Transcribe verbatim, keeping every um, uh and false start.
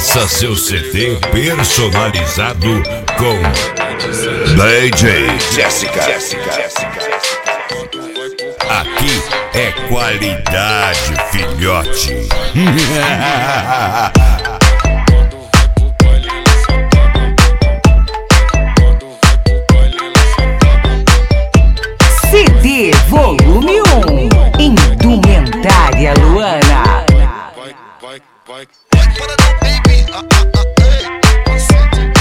Peça seu C D personalizado com D J Jessica. Aqui é qualidade, filhote. C D Volume um, Indumentária Luana. Vai, vai, vai, vai para do baby, ah, ah, ah, ei.